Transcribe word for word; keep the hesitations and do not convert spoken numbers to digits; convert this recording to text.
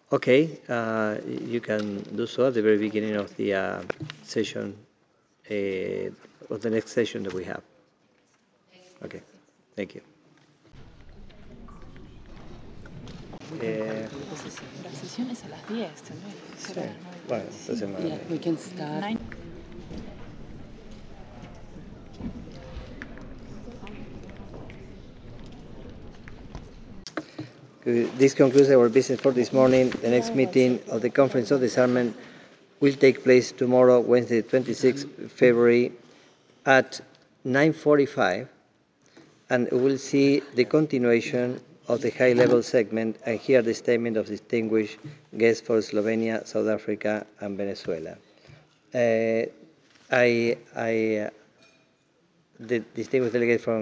Okay, uh, you can do so at the very beginning of the uh, session, uh, of the next session that we have. Okay, thank you. Eh, La sesión es a las diez, ¿no? sí, bueno, entonces más. Yeah, we can start. Nine. This concludes our business for this morning. The next meeting of the Conference of Disarmament will take place tomorrow, Wednesday, twenty-sixth February, at nine forty-five, and we will see the continuation of the high-level segment and hear the statement of distinguished guests for Slovenia, South Africa, and Venezuela. Uh, I, I, uh, the distinguished delegate from